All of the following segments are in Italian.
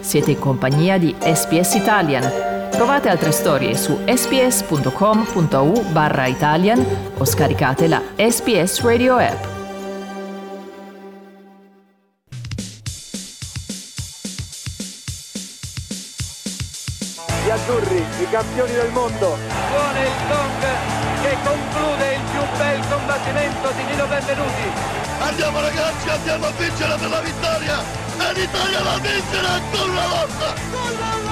Siete in compagnia di SPS Italian. Trovate altre storie su sps.com.au/Italian o scaricate la SPS Radio app. Gli azzurri, i campioni del mondo. Suona il gong che conclude il più bel combattimento di Nino Benvenuti. Andiamo ragazzi, andiamo a vincere per la vittoria! E l'Italia va a vincere ancora una volta!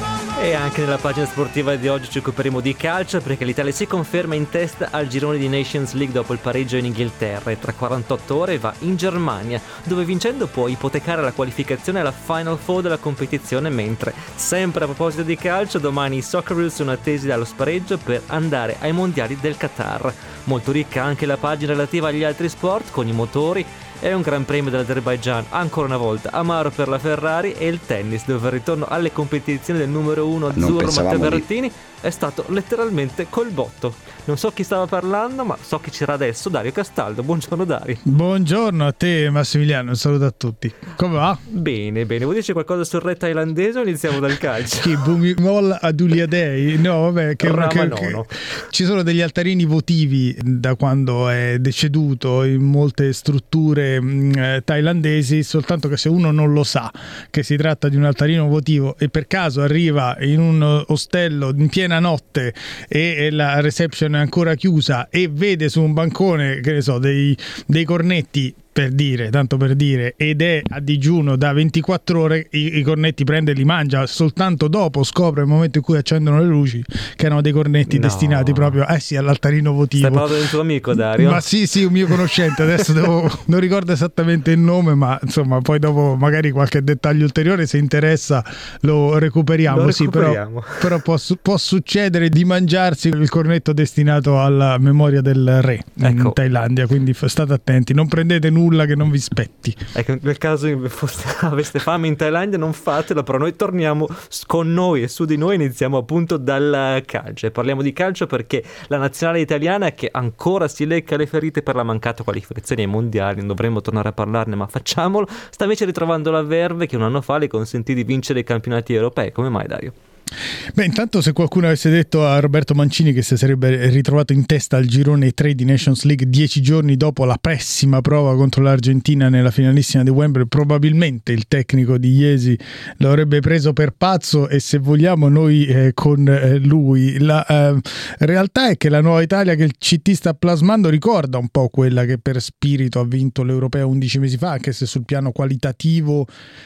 E anche nella pagina sportiva di oggi ci occuperemo di calcio, perché l'Italia si conferma in testa al girone di Nations League dopo il pareggio in Inghilterra e tra 48 ore va in Germania, dove vincendo può ipotecare la qualificazione alla Final Four della competizione, mentre, sempre a proposito di calcio, domani i Socceroos sono attesi dallo spareggio per andare ai mondiali del Qatar. Molto ricca anche la pagina relativa agli altri sport, con i motori e un Gran Premio dell'Azerbaigian ancora una volta amaro per la Ferrari, e il tennis, dove il ritorno alle competizioni del numero 1 azzurro Matteo Berrettini è stato letteralmente col botto. Non so chi stava parlando, ma so chi c'era adesso. Dario Castaldo. Buongiorno Dario. Buongiorno a te Massimiliano, un saluto a tutti. Come va? Bene, vuoi dirci qualcosa sul re thailandese o iniziamo dal calcio? Sì, Bhumibol Adulyadej. No, vabbè, che ci sono degli altarini votivi da quando è deceduto in molte strutture thailandesi, soltanto che se uno non lo sa che si tratta di un altarino votivo e per caso arriva in un ostello in piena notte e la reception è ancora chiusa e vede su un bancone, che ne so, dei cornetti, tanto per dire, ed è a digiuno da 24 ore, i cornetti prende e li mangia, soltanto dopo scopre, nel momento in cui accendono le luci, che erano dei cornetti destinati proprio all'altarino votivo. Stai parlando del tuo amico Dario? Ma sì, un mio conoscente, adesso non ricordo esattamente il nome, ma insomma poi dopo magari qualche dettaglio ulteriore, se interessa lo recuperiamo. Sì, però può succedere di mangiarsi il cornetto destinato alla memoria del re in Thailandia, quindi state attenti, non prendete nulla che non vi spetti. Ecco, nel caso aveste fame in Thailandia non fatelo, però noi torniamo con noi e su di noi iniziamo appunto dal calcio, e parliamo di calcio perché la nazionale italiana, che ancora si lecca le ferite per la mancata qualificazione ai mondiali, non dovremmo tornare a parlarne ma facciamolo, sta invece ritrovando la verve che un anno fa le consentì di vincere i campionati europei. Come mai, Dario? Beh, intanto, se qualcuno avesse detto a Roberto Mancini che si sarebbe ritrovato in testa al girone 3 di Nations League 10 giorni dopo la pessima prova contro l'Argentina nella finalissima di Wembley, probabilmente il tecnico di Iesi lo avrebbe preso per pazzo, e se vogliamo noi con lui. La realtà è che la nuova Italia che il CT sta plasmando ricorda un po' quella che per spirito ha vinto l'Europeo 11 mesi fa, anche se sul piano qualitativo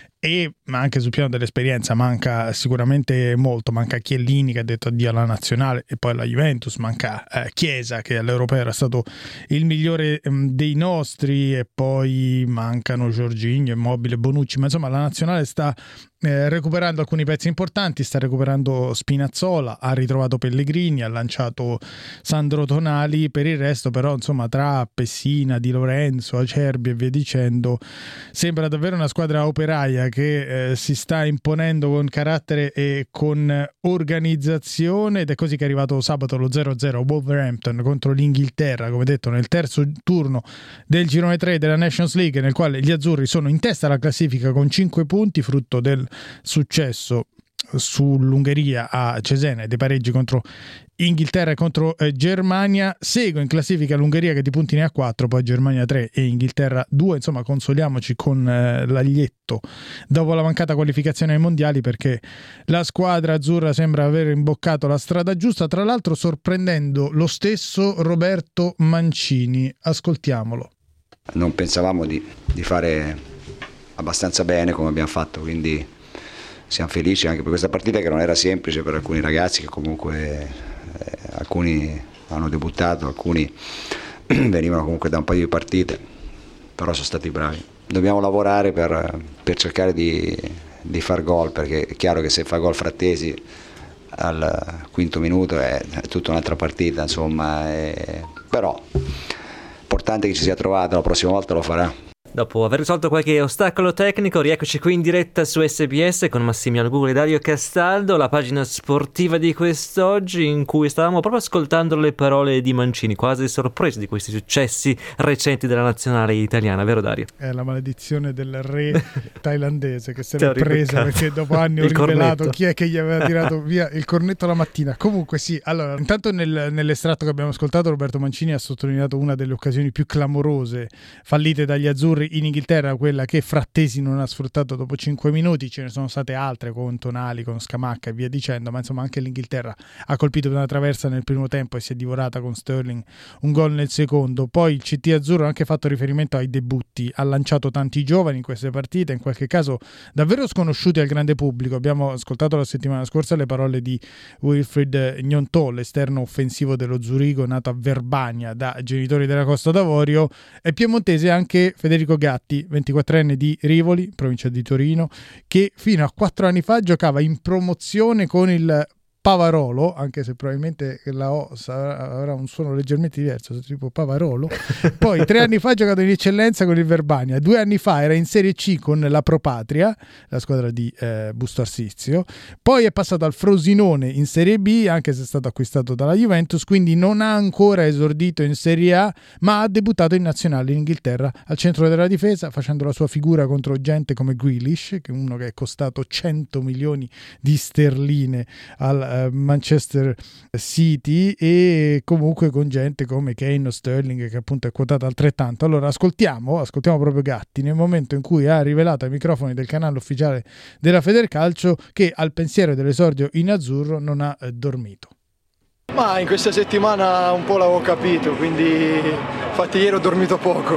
ma anche sul piano dell'esperienza manca sicuramente molto. Manca Chiellini, che ha detto addio alla nazionale e poi alla Juventus, manca Chiesa, che all'Europeo era stato il migliore dei nostri, e poi mancano Jorginho, Immobile, Bonucci, ma insomma la nazionale sta recuperando alcuni pezzi importanti, sta recuperando Spinazzola, ha ritrovato Pellegrini, ha lanciato Sandro Tonali. Per il resto però, insomma, tra Pessina, Di Lorenzo, Acerbi e via dicendo, sembra davvero una squadra operaia che si sta imponendo con carattere e con organizzazione, ed è così che è arrivato sabato lo 0-0 Wolverhampton contro l'Inghilterra, come detto nel terzo turno del girone 3 della Nations League, nel quale gli azzurri sono in testa alla classifica con 5 punti, frutto del successo sull'Ungheria a Cesena e dei pareggi contro Inghilterra e contro Germania. Segue in classifica l'Ungheria, che di punti ne ha 4, poi Germania 3 e Inghilterra 2. Insomma, consoliamoci con l'aglietto dopo la mancata qualificazione ai mondiali, perché la squadra azzurra sembra aver imboccato la strada giusta, tra l'altro sorprendendo lo stesso Roberto Mancini. Ascoltiamolo. Non pensavamo di fare abbastanza bene come abbiamo fatto, quindi siamo felici anche per questa partita, che non era semplice per alcuni ragazzi, che comunque alcuni hanno debuttato, alcuni venivano comunque da un paio di partite, però sono stati bravi. Dobbiamo lavorare per cercare di far gol, perché è chiaro che se fa gol Frattesi al quinto minuto è tutta un'altra partita, insomma, però importante che ci sia trovato, la prossima volta lo farà. Dopo aver risolto qualche ostacolo tecnico, rieccoci qui in diretta su SBS con Massimiliano Gugoli e Dario Castaldo, la pagina sportiva di quest'oggi, in cui stavamo proprio ascoltando le parole di Mancini, quasi sorpreso di questi successi recenti della nazionale italiana, vero Dario? È la maledizione del re thailandese che se l'è presa perché dopo anni ho rivelato chi è che gli aveva tirato via il cornetto la mattina. Comunque sì, allora intanto nell'estratto che abbiamo ascoltato Roberto Mancini ha sottolineato una delle occasioni più clamorose fallite dagli azzurri in Inghilterra, quella che Frattesi non ha sfruttato dopo 5 minuti. Ce ne sono state altre con Tonali, con Scamacca e via dicendo, ma insomma anche l'Inghilterra ha colpito una traversa nel primo tempo e si è divorata con Sterling un gol nel secondo. Poi il CT azzurro ha anche fatto riferimento ai debutti, ha lanciato tanti giovani in queste partite, in qualche caso davvero sconosciuti al grande pubblico. Abbiamo ascoltato la settimana scorsa le parole di Wilfried Gnonto, l'esterno offensivo dello Zurigo nato a Verbania da genitori della Costa d'Avorio, e piemontese anche Federico Gatti, 24enne di Rivoli, provincia di Torino, che fino a 4 anni fa giocava in promozione con il Pavarolo, anche se probabilmente la O avrà un suono leggermente diverso, tipo Pavarolo. Poi 3 anni fa ha giocato in eccellenza con il Verbania, 2 anni fa era in Serie C con la Pro Patria, la squadra di Busto Arsizio, poi è passato al Frosinone in Serie B, anche se è stato acquistato dalla Juventus, quindi non ha ancora esordito in Serie A, ma ha debuttato in nazionale in Inghilterra al centro della difesa, facendo la sua figura contro gente come Grealish, che è uno che è costato 100 milioni di sterline al Manchester City, e comunque con gente come Kane o Sterling, che appunto è quotata altrettanto. Allora ascoltiamo proprio Gatti nel momento in cui ha rivelato ai microfoni del canale ufficiale della Federcalcio che al pensiero dell'esordio in azzurro non ha dormito. Ma in questa settimana un po' l'avevo capito, quindi infatti ieri ho dormito poco,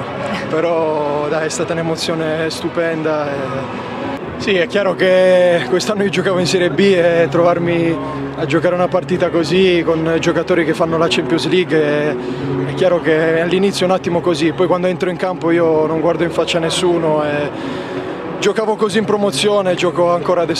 però dai, è stata un'emozione stupenda. Sì, è chiaro che quest'anno io giocavo in Serie B e trovarmi a giocare una partita così con giocatori che fanno la Champions League è chiaro che all'inizio è un attimo così, poi quando entro in campo io non guardo in faccia a nessuno e giocavo così in promozione, gioco ancora adesso.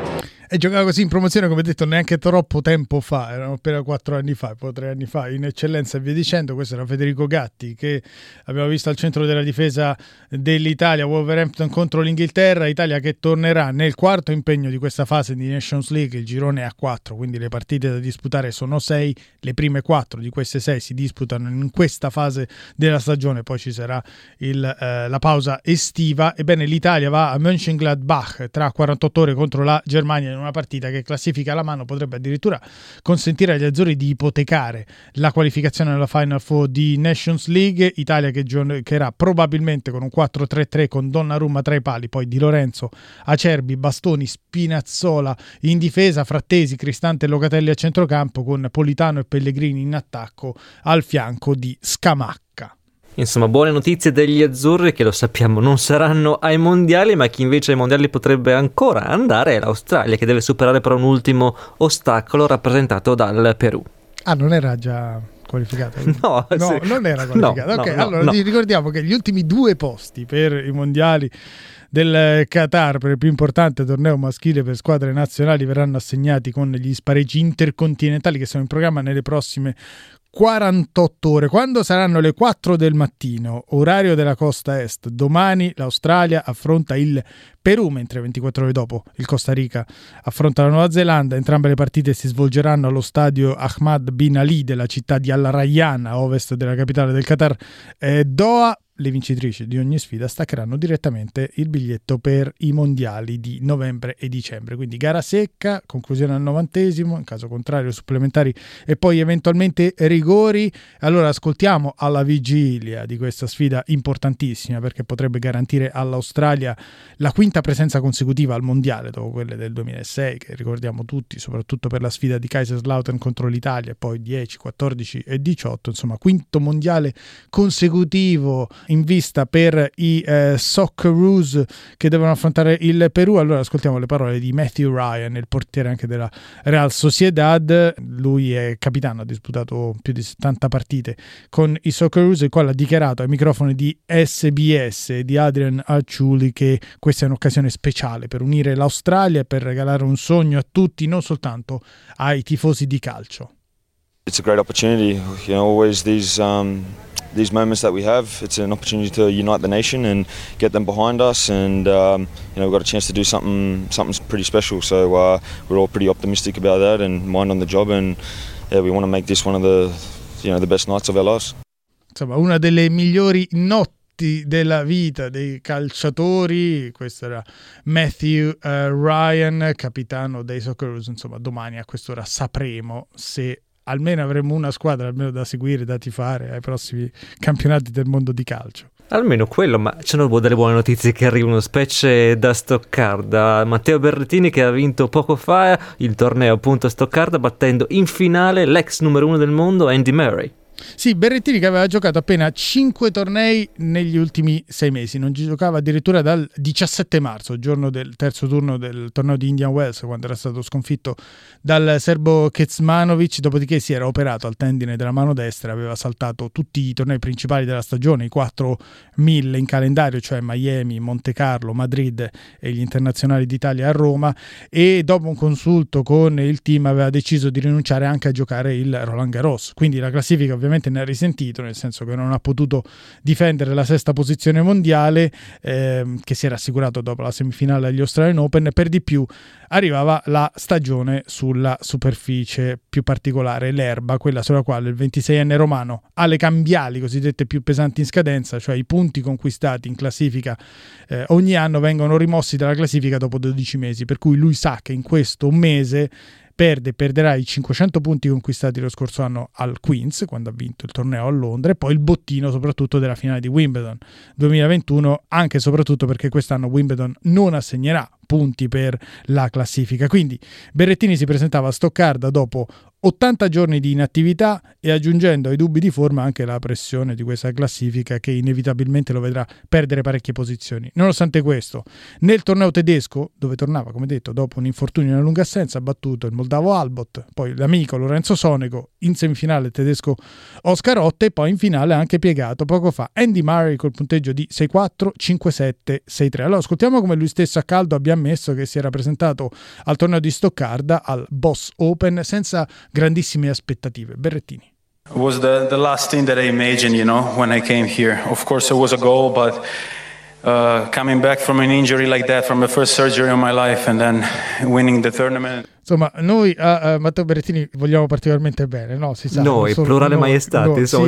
E giocava così in promozione, come detto, neanche troppo tempo fa, erano appena 4 anni fa, poi 3 anni fa, in eccellenza e via dicendo. Questo era Federico Gatti, che abbiamo visto al centro della difesa dell'Italia, Wolverhampton contro l'Inghilterra, Italia che tornerà nel quarto impegno di questa fase di Nations League. Il girone è a 4, quindi le partite da disputare sono 6, le prime 4 di queste 6 si disputano in questa fase della stagione, poi ci sarà la pausa estiva. Ebbene, l'Italia va a Mönchengladbach tra 48 ore contro la Germania, una partita che, classifica alla mano, potrebbe addirittura consentire agli azzurri di ipotecare la qualificazione alla Final Four di Nations League. Italia che giocherà probabilmente con un 4-3-3 con Donnarumma tra i pali, poi Di Lorenzo, Acerbi, Bastoni, Spinazzola in difesa, Frattesi, Cristante e Locatelli a centrocampo, con Politano e Pellegrini in attacco al fianco di Scamacca. Insomma, buone notizie degli azzurri, che lo sappiamo non saranno ai mondiali, ma chi invece ai mondiali potrebbe ancora andare è l'Australia, che deve superare però un ultimo ostacolo rappresentato dal Perù. Ah, non era già qualificata? No, sì. Non era qualificata. No, ok, no, allora no. Ti ricordiamo che gli ultimi 2 posti per i mondiali del Qatar, per il più importante torneo maschile per squadre nazionali, verranno assegnati con gli spareggi intercontinentali che sono in programma nelle prossime 48 ore, quando saranno le 4 del mattino, orario della costa est. Domani l'Australia affronta il Perù, mentre 24 ore dopo il Costa Rica affronta la Nuova Zelanda. Entrambe le partite si svolgeranno allo stadio Ahmad Bin Ali della città di Al Rayyan, a ovest della capitale del Qatar, Doha. Le vincitrici di ogni sfida staccheranno direttamente il biglietto per i mondiali di novembre e dicembre. Quindi gara secca, conclusione al 90°, in caso contrario supplementari e poi eventualmente rigori. Allora ascoltiamo alla vigilia di questa sfida importantissima, perché potrebbe garantire all'Australia la 5ª presenza consecutiva al mondiale, dopo quelle del 2006 che ricordiamo tutti, soprattutto per la sfida di Kaiserslautern contro l'Italia, poi 10, 14 e 18, insomma 5º mondiale consecutivo in vista per i Socceroos che devono affrontare il Perù. Allora ascoltiamo le parole di Matthew Ryan, il portiere anche della Real Sociedad. Lui è capitano, ha disputato più di 70 partite con i Socceroos, il quale ha dichiarato ai microfoni di SBS e di Adrian Arciuli che questa è un'occasione speciale per unire l'Australia e per regalare un sogno a tutti, non soltanto ai tifosi di calcio. It's a great opportunity, you know, always these these moments that we have, it's an opportunity to unite the nation and get them behind us, and we've got a chance to do something pretty special. So we're all pretty optimistic about that and mind on the job, and we want to make this one of the best nights of our lives. Insomma, una delle migliori notti della vita dei calciatori. Questo era Matthew Ryan, capitano dei Socceroos. Insomma, domani a quest'ora sapremo se almeno avremo una squadra almeno da seguire, da tifare ai prossimi campionati del mondo di calcio. Almeno quello, ma ci sono delle buone notizie che arrivano, specie da Stoccarda. Matteo Berrettini che ha vinto poco fa il torneo appunto a Stoccarda, battendo in finale l'ex numero 1 del mondo Andy Murray. Sì, Berrettini che aveva giocato appena 5 tornei negli ultimi 6 mesi, non giocava addirittura dal 17 marzo, giorno del terzo turno del torneo di Indian Wells, quando era stato sconfitto dal serbo Kecmanovic, dopodiché si era operato al tendine della mano destra, aveva saltato tutti i tornei principali della stagione, i 4.000 in calendario, cioè Miami, Monte Carlo, Madrid e gli internazionali d'Italia a Roma, e dopo un consulto con il team aveva deciso di rinunciare anche a giocare il Roland Garros, quindi la classifica ovviamente ne ha risentito, nel senso che non ha potuto difendere la sesta posizione mondiale che si era assicurato dopo la semifinale agli Australian Open. Per di più arrivava la stagione sulla superficie più particolare, l'erba, quella sulla quale il 26enne romano ha le cambiali cosiddette più pesanti in scadenza, cioè i punti conquistati in classifica ogni anno vengono rimossi dalla classifica dopo 12 mesi, per cui lui sa che in questo mese perderà i 500 punti conquistati lo scorso anno al Queen's, quando ha vinto il torneo a Londra, e poi il bottino soprattutto della finale di Wimbledon 2021, anche e soprattutto perché quest'anno Wimbledon non assegnerà punti per la classifica. Quindi Berrettini si presentava a Stoccarda dopo 80 giorni di inattività e aggiungendo ai dubbi di forma anche la pressione di questa classifica che inevitabilmente lo vedrà perdere parecchie posizioni. Nonostante questo, nel torneo tedesco, dove tornava, come detto, dopo un infortunio e una lunga assenza, ha battuto il moldavo Albot, poi l'amico Lorenzo Sonego, in semifinale il tedesco Oscar Otte, e poi in finale ha anche piegato poco fa Andy Murray col punteggio di 6-4, 5-7, 6-3. Allora ascoltiamo come lui stesso a caldo abbia ammesso che si era presentato al torneo di Stoccarda, al Boss Open, senza grandissime aspettative. Berrettini. It was the last thing that I imagined, when I came here. Of course, it was a goal, but coming back from an injury like that, from the first surgery of my life, and then winning the tournament. Insomma, noi a Matteo Berrettini vogliamo particolarmente bene, no? Si sa. Noi, plurale maiestate. Sì,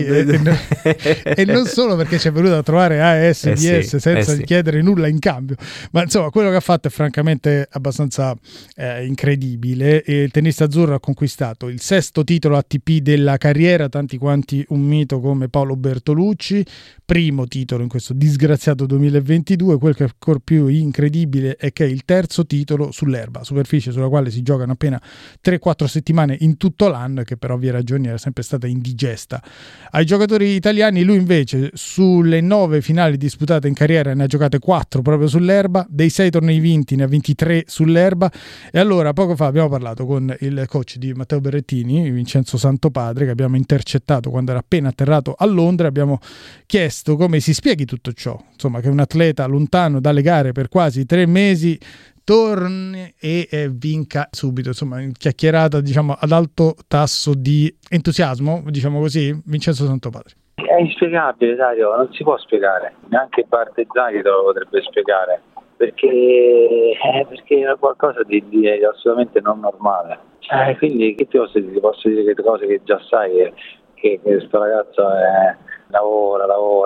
e non solo perché ci è venuto a trovare ASDS senza chiedere nulla in cambio, ma insomma quello che ha fatto è francamente abbastanza incredibile. E il tennista azzurro ha conquistato il 6° titolo ATP della carriera, tanti quanti un mito come Paolo Bertolucci, primo titolo in questo disgraziato 2022. Quel che è ancora più incredibile è che è il 3° titolo sull'erba, superficie sulla quale si giocano appena 3-4 settimane in tutto l'anno, che per ovvie ragioni era sempre stata indigesta ai giocatori italiani. Lui invece sulle 9 finali disputate in carriera ne ha giocate 4 proprio sull'erba, dei 6 tornei vinti ne ha vinti 3 sull'erba. E allora poco fa abbiamo parlato con il coach di Matteo Berrettini, Vincenzo Santopadre, che abbiamo intercettato quando era appena atterrato a Londra. Abbiamo chiesto come si spieghi tutto ciò, insomma, che un atleta lontano dalle gare per quasi 3 mesi torni e vinca subito, insomma, in chiacchierata, diciamo, ad alto tasso di entusiasmo, diciamo così. Vincenzo Santopadre. È inspiegabile, Dario, non si può spiegare, neanche Bartezzaghi te lo potrebbe spiegare, perché è qualcosa di assolutamente non normale. Quindi che ti posso dire? Ti posso dire che le cose che già sai, che questo ragazzo lavora,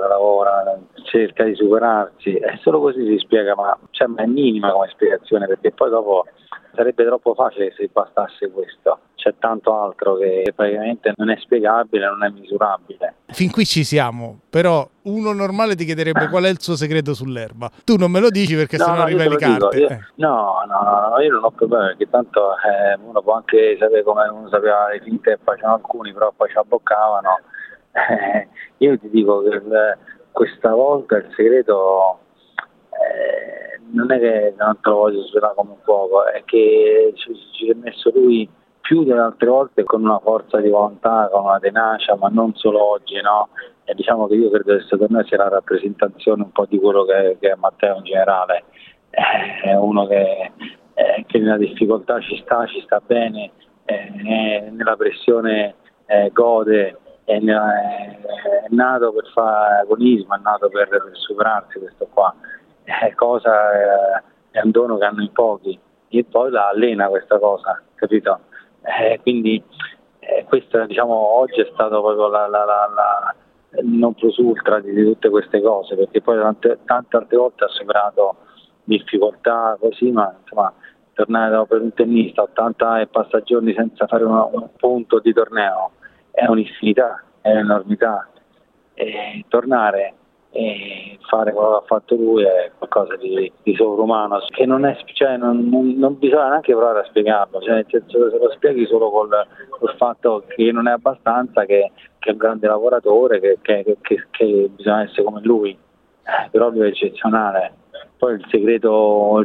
cerca di superarsi, è solo così si spiega, ma è minima come spiegazione, perché poi dopo sarebbe troppo facile se bastasse questo. C'è tanto altro che praticamente non è spiegabile, non è misurabile. Fin qui ci siamo, però uno normale ti chiederebbe qual è il suo segreto sull'erba. Tu non me lo dici perché sennò riveli carte. No, io non ho problemi, perché tanto uno può anche sapere come uno sapeva le finte che facevano alcuni, però poi ci abboccavano. Io ti dico che questa volta il segreto non è che non te lo voglio svelare come un fuoco, è che ci è messo lui più delle altre volte con una forza di volontà, con una tenacia, ma non solo oggi, no? E diciamo che io credo che questo torneo sia la rappresentazione un po' di quello che è Matteo in generale. È uno che nella difficoltà ci sta bene, nella pressione gode, è nato per fare agonismo, è nato per superarsi questo qua. È un dono che hanno in pochi e poi la allena questa cosa, capito? Quindi questo, diciamo, oggi è stato proprio la non plus ultra di tutte queste cose, perché poi tante volte ha superato difficoltà così, ma insomma tornare per un tennista 80 e passa giorni senza fare un punto di torneo è un'infinità, è un'enormità, e tornare e fare quello che ha fatto lui è qualcosa di sovrumano, che non è, cioè non bisogna neanche provare a spiegarlo, cioè nel senso, se lo spieghi solo col fatto che non è abbastanza, che è un grande lavoratore, che bisogna essere come lui, però lui è eccezionale. Poi il segreto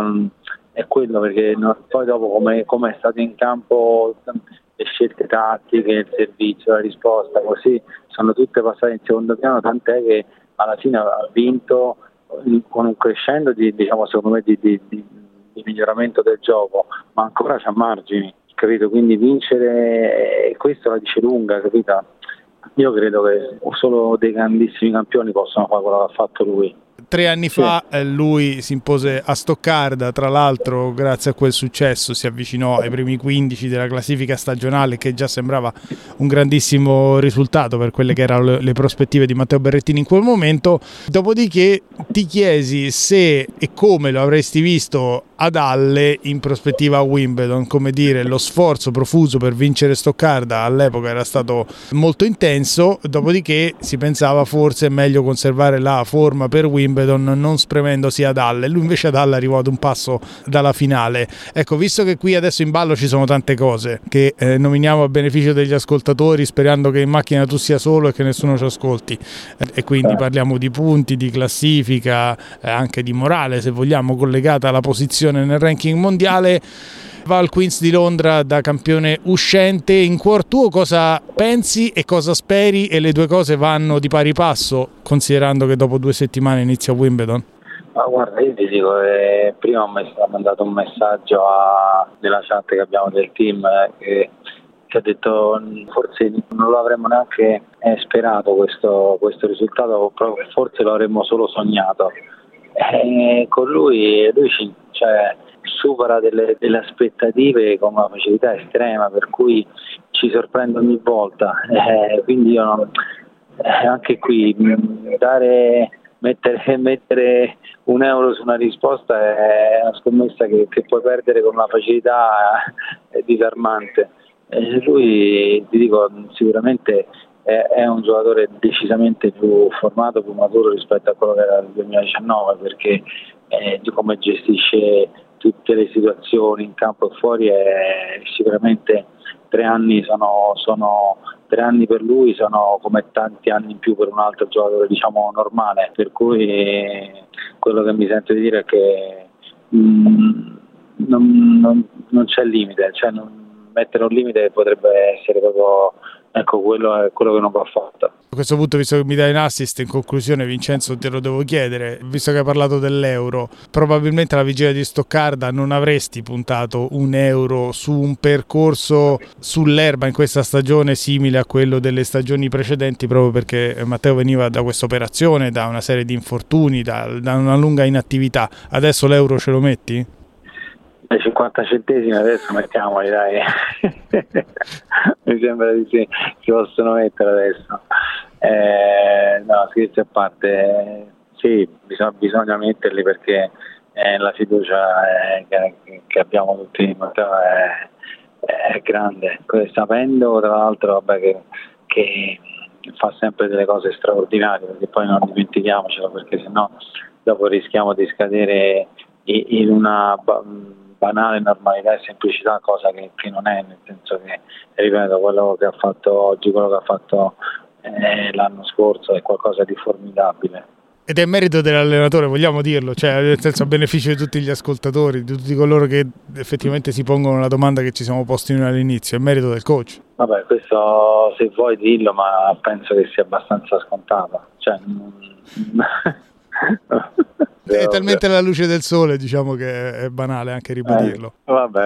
è quello, perché poi dopo come è stato in campo, le scelte tattiche, il servizio, la risposta, così sono tutte passate in secondo piano, tant'è che alla fine ha vinto con un crescendo diciamo, secondo me di miglioramento del gioco, ma ancora c'ha margini, capito? Quindi vincere, questo la dice lunga, capito? Io credo che solo dei grandissimi campioni possono fare quello che ha fatto lui. 3 anni fa lui si impose a Stoccarda, tra l'altro grazie a quel successo si avvicinò ai primi 15 della classifica stagionale, che già sembrava un grandissimo risultato per quelle che erano le prospettive di Matteo Berrettini in quel momento. Dopodiché ti chiesi se e come lo avresti visto ad Halle in prospettiva a Wimbledon, come dire, lo sforzo profuso per vincere Stoccarda all'epoca era stato molto intenso, dopodiché si pensava forse è meglio conservare la forma per Wimbledon non spremendosi ad Halle. Lui invece ad Halle arrivò ad un passo dalla finale. Ecco, visto che qui adesso in ballo ci sono tante cose che nominiamo a beneficio degli ascoltatori, sperando che in macchina tu sia solo e che nessuno ci ascolti, e quindi parliamo di punti, di classifica, anche di morale, se vogliamo, collegata alla posizione nel ranking mondiale. Va al Queen's di Londra da campione uscente. In cuor tuo cosa pensi e cosa speri, e le due cose vanno di pari passo, considerando che dopo 2 settimane inizia Wimbledon? Ma guarda, io ti dico, prima ho mandato un messaggio nella chat che abbiamo del team, che ha detto forse non lo avremmo neanche sperato questo risultato, forse lo avremmo solo sognato. Con lui supera delle aspettative con una facilità estrema, per cui ci sorprende ogni volta, quindi io anche qui mettere €1 su una risposta è una scommessa che puoi perdere con una facilità disarmante. Lui, ti dico, sicuramente è un giocatore decisamente più formato, più maturo rispetto a quello che era nel 2019, perché di come gestisce tutte le situazioni in campo e fuori, è sicuramente 3 anni sono 3 anni per lui, sono come tanti anni in più per un altro giocatore, diciamo, normale, per cui quello che mi sento di dire è che non c'è limite, cioè mettere un limite potrebbe essere proprio, ecco, quello è quello che non va fatto. A questo punto, visto che mi dai un assist, in conclusione, Vincenzo, te lo devo chiedere, visto che hai parlato dell'Euro, probabilmente alla vigilia di Stoccarda non avresti puntato €1 su un percorso sull'erba in questa stagione simile a quello delle stagioni precedenti, proprio perché Matteo veniva da questa operazione, da una serie di infortuni, da una lunga inattività. Adesso l'Euro ce lo metti? 50 centesimi adesso mettiamoli, dai. Mi sembra di sì, si possono mettere adesso. No, scherzi a parte, sì, bisogna metterli, perché la fiducia che abbiamo tutti in Matteo è grande, sapendo tra l'altro che fa sempre delle cose straordinarie, perché poi non dimentichiamocelo, perché sennò dopo rischiamo di scadere in una banale normalità e semplicità, cosa che non è, nel senso che, ripeto, quello che ha fatto oggi, quello che ha fatto l'anno scorso è qualcosa di formidabile. Ed è merito dell'allenatore, vogliamo dirlo, cioè nel senso, a beneficio di tutti gli ascoltatori, di tutti coloro che effettivamente si pongono la domanda che ci siamo posti noi all'inizio, è merito del coach. Vabbè, questo se vuoi dillo, ma penso che sia abbastanza scontato, cioè È talmente alla luce del sole, diciamo che è banale anche ribadirlo. Vabbè,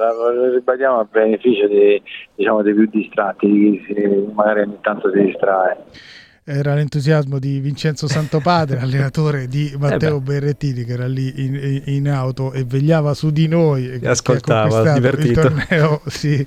lo ribadiamo a beneficio dei più distratti, di chi magari ogni tanto si distrae. Era l'entusiasmo di Vincenzo Santopadre, allenatore di Matteo Berrettini, che era lì in auto e vegliava su di noi e ascoltava, divertito. Il torneo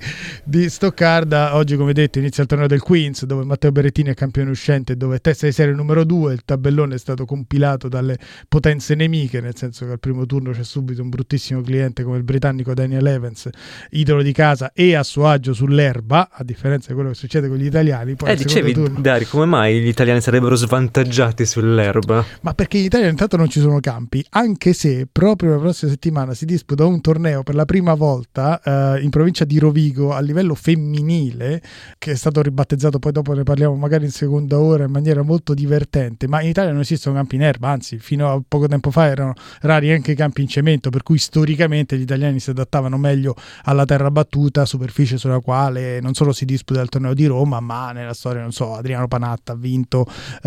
di Stoccarda. Oggi, come detto, inizia il torneo del Queens, dove Matteo Berrettini è campione uscente, dove testa di serie numero 2. Il tabellone è stato compilato dalle potenze nemiche, nel senso che al primo turno c'è subito un bruttissimo cliente come il britannico Daniel Evans, idolo di casa e a suo agio sull'erba, a differenza di quello che succede con gli italiani. Poi dicevi, turno... Dari, come mai gli italiani sarebbero svantaggiati sull'erba? Ma perché in Italia intanto non ci sono campi, anche se proprio la prossima settimana si disputa un torneo per la prima volta in provincia di Rovigo a livello femminile, che è stato ribattezzato, poi dopo ne parliamo magari in seconda ora, in maniera molto divertente. Ma in Italia non esistono campi in erba, anzi fino a poco tempo fa erano rari anche i campi in cemento, per cui storicamente gli italiani si adattavano meglio alla terra battuta, superficie sulla quale non solo si disputa il torneo di Roma, ma nella storia, non so, Adriano Panatta ha vinto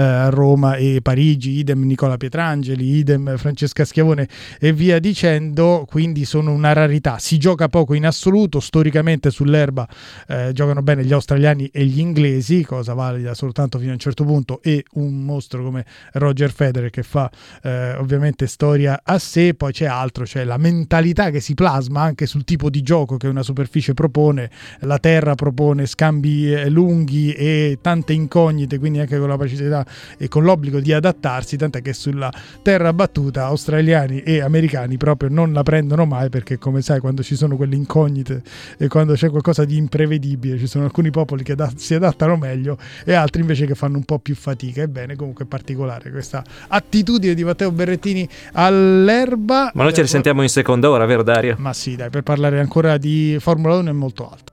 Roma e Parigi, idem Nicola Pietrangeli, idem Francesca Schiavone e via dicendo. Quindi sono una rarità. Si gioca poco in assoluto, storicamente sull'erba giocano bene gli australiani e gli inglesi, cosa valida soltanto fino a un certo punto, e un mostro come Roger Federer che fa ovviamente storia a sé. Poi c'è altro, c'è la mentalità che si plasma anche sul tipo di gioco che una superficie propone. La terra propone scambi lunghi e tante incognite, quindi anche con la capacità e con l'obbligo di adattarsi, tant'è che sulla terra battuta australiani e americani proprio non la prendono mai, perché come sai, quando ci sono quelle incognite e quando c'è qualcosa di imprevedibile, ci sono alcuni popoli che si adattano meglio e altri invece che fanno un po' più fatica. Ebbene, comunque è particolare questa attitudine di Matteo Berrettini all'erba. Ma noi ci risentiamo in seconda ora, vero Dario? Ma sì, dai, per parlare ancora di Formula 1 è molto alto.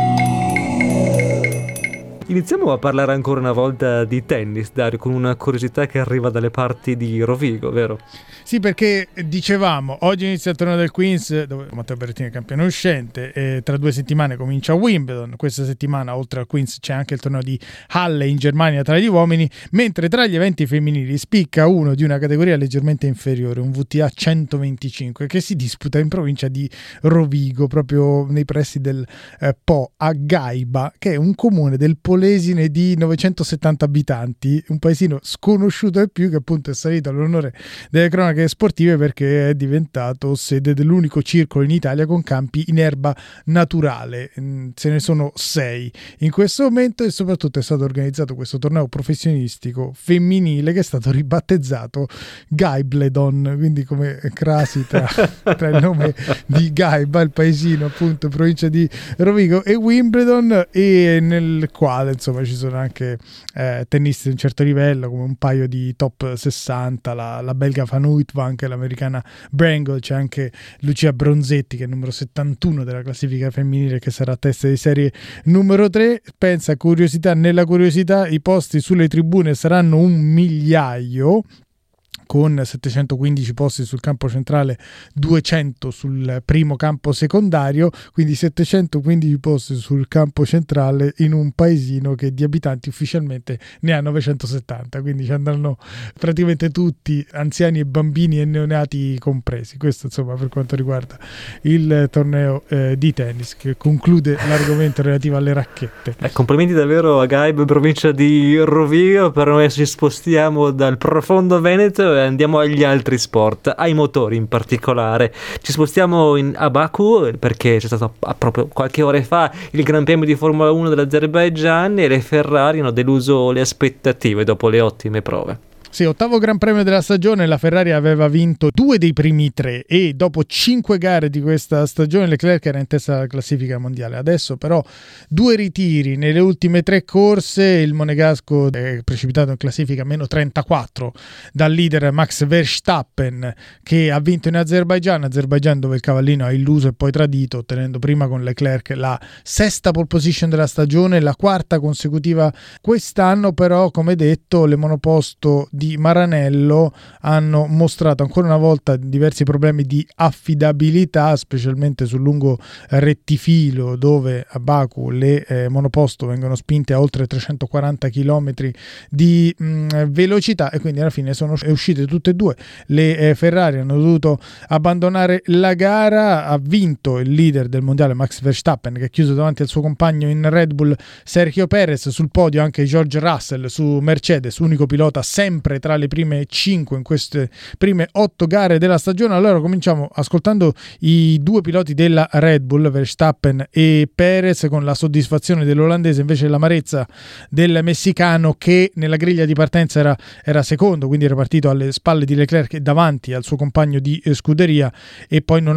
Iniziamo a parlare ancora una volta di tennis, Dario, con una curiosità che arriva dalle parti di Rovigo, vero? Sì, perché dicevamo, oggi inizia il torneo del Queens, dove Matteo Berrettini è campione uscente, e tra 2 settimane comincia Wimbledon. Questa settimana, oltre al Queens, c'è anche il torneo di Halle in Germania tra gli uomini, mentre tra gli eventi femminili spicca uno di una categoria leggermente inferiore, un WTA 125, che si disputa in provincia di Rovigo, proprio nei pressi del Po, a Gaiba, che è un comune del Polesine di 970 abitanti, un paesino sconosciuto ai più, che appunto è salito all'onore delle cronache sportive perché è diventato sede dell'unico circolo in Italia con campi in erba naturale. Se ne sono 6 in questo momento, e soprattutto è stato organizzato questo torneo professionistico femminile che è stato ribattezzato Gaibledon, quindi come crasi tra il nome di Gaiba, il paesino appunto provincia di Rovigo, e Wimbledon, e nel quale insomma ci sono anche tennisti di un certo livello, come un paio di top 60, la belga Van Uytvanck e l'americana Brangle. C'è anche Lucia Bronzetti, che è il numero 71 della classifica femminile, che sarà a testa di serie numero 3. Pensa, curiosità nella curiosità, i posti sulle tribune saranno 1.000.000, con 715 posti sul campo centrale, 200 sul primo campo secondario, quindi 715 posti sul campo centrale in un paesino che di abitanti ufficialmente ne ha 970, quindi ci andranno praticamente tutti, anziani e bambini e neonati compresi. Questo insomma per quanto riguarda il torneo di tennis, che conclude l'argomento relativo alle racchette. Complimenti davvero a Gaib, provincia di Rovigo. Per noi ci spostiamo dal profondo Veneto e andiamo agli altri sport, ai motori in particolare. Ci spostiamo a Baku, perché c'è stato proprio qualche ora fa il Gran Premio di Formula 1 dell'Azerbaigian e le Ferrari hanno deluso le aspettative dopo le ottime prove. Sì, 8º Gran Premio della stagione, la Ferrari aveva vinto 2 dei primi 3 e dopo 5 gare di questa stagione Leclerc era in testa alla classifica mondiale. Adesso però 2 ritiri nelle ultime 3 corse, il monegasco è precipitato in classifica meno 34 dal leader Max Verstappen, che ha vinto in Azerbaigian dove il cavallino ha illuso e poi tradito, ottenendo prima con Leclerc la 6ª pole position della stagione, la 4ª consecutiva quest'anno. Però come detto le monoposto di di Maranello hanno mostrato ancora una volta diversi problemi di affidabilità, specialmente sul lungo rettifilo, dove a Baku le monoposto vengono spinte a oltre 340 km di velocità, e quindi alla fine sono uscite tutte e due le Ferrari, hanno dovuto abbandonare la gara. Ha vinto il leader del mondiale Max Verstappen, che ha chiuso davanti al suo compagno in Red Bull Sergio Perez. Sul podio anche George Russell su Mercedes, unico pilota sempre tra le prime 5 in queste prime 8 gare della stagione. Allora cominciamo ascoltando i due piloti della Red Bull, Verstappen e Perez, con la soddisfazione dell'olandese, invece l'amarezza del messicano, che nella griglia di partenza era secondo, quindi era partito alle spalle di Leclerc davanti al suo compagno di scuderia, e poi non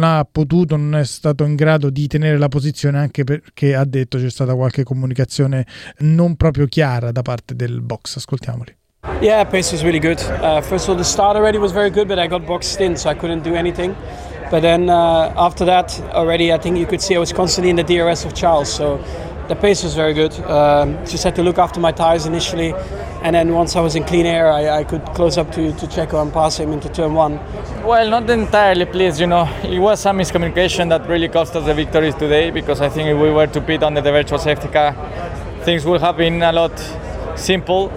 è stato in grado di tenere la posizione, anche perché ha detto c'è stata qualche comunicazione non proprio chiara da parte del box. Ascoltiamoli. Yeah, pace was really good. First of all, the start already was very good, but I got boxed in, so I couldn't do anything. But then after that, already I think you could see I was constantly in the DRS of Charles, so the pace was very good. Just had to look after my tires initially, and then once I was in clean air, I could close up to Checo and pass him into turn one. Well, not entirely pleased, you know. It was some miscommunication that really cost us the victories today, because I think if we were to pit under the virtual safety car, things would have been a lot simple.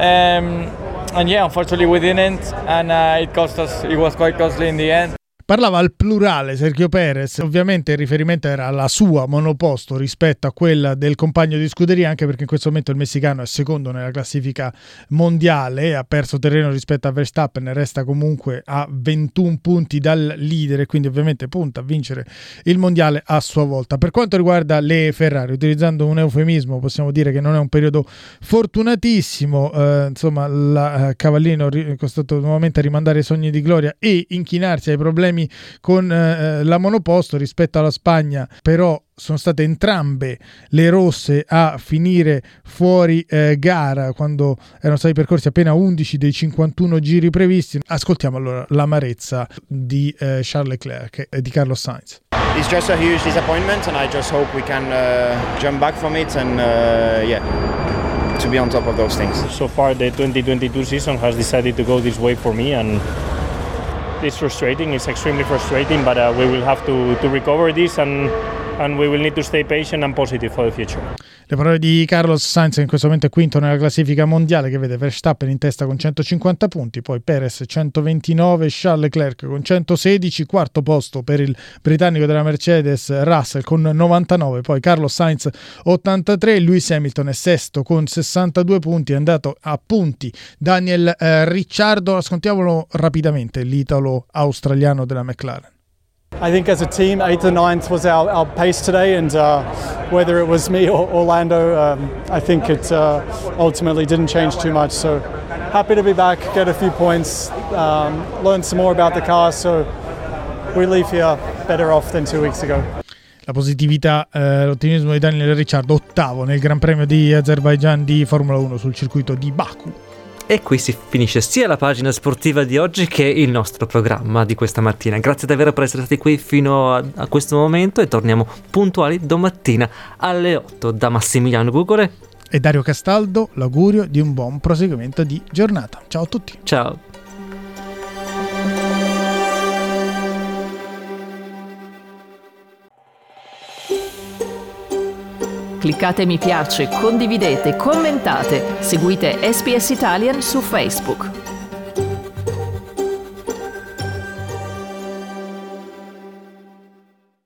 And yeah, unfortunately we didn't, and it cost us. It was quite costly in the end. Parlava al plurale Sergio Perez, ovviamente il riferimento era alla sua monoposto rispetto a quella del compagno di scuderia, anche perché in questo momento il messicano è secondo nella classifica mondiale, ha perso terreno rispetto a Verstappen, resta comunque a 21 punti dal leader, e quindi ovviamente punta a vincere il mondiale a sua volta. Per quanto riguarda le Ferrari, utilizzando un eufemismo, possiamo dire che non è un periodo fortunatissimo, insomma la Cavallino è costretto nuovamente a rimandare i sogni di gloria e inchinarsi ai problemi con la monoposto. Rispetto alla Spagna però sono state entrambe le rosse a finire fuori gara, quando erano stati percorsi appena 11 dei 51 giri previsti. Ascoltiamo allora l'amarezza di Charles Leclerc e di Carlos Sainz. It's just a huge disappointment, and I just hope we can jump back from it and to be on top of those things. So far the 2022 season has decided to go this way for me, and it's frustrating. It's extremely frustrating, but we will have to recover this, and we will need to stay patient and positive for the future. Le parole di Carlos Sainz, che in questo momento è quinto nella classifica mondiale, che vede Verstappen in testa con 150 punti, poi Perez 129, Charles Leclerc con 116, quarto posto per il britannico della Mercedes Russell con 99, poi Carlos Sainz 83, Lewis Hamilton è sesto con 62 punti, è andato a punti Daniel Ricciardo. Ascoltiamolo rapidamente, l'italo-australiano della McLaren. I think as a team, 8th and 9th was our pace today, and whether it was me or Orlando, I think it ultimately didn't change too much. So happy to be back, get a few points, learn some more about the car, so we leave here better off than 2 weeks ago. La positività, l'ottimismo di Daniel Ricciardo, ottavo nel Gran Premio di Azerbaijan di Formula 1 sul circuito di Baku. E qui si finisce sia la pagina sportiva di oggi che il nostro programma di questa mattina. Grazie davvero per essere stati qui fino a questo momento, e torniamo puntuali domattina alle 8. Da Massimiliano Gugole e Dario Castaldo, l'augurio di un buon proseguimento di giornata. Ciao a tutti. Ciao. Cliccate mi piace, condividete, commentate, seguite SPS Italian su Facebook.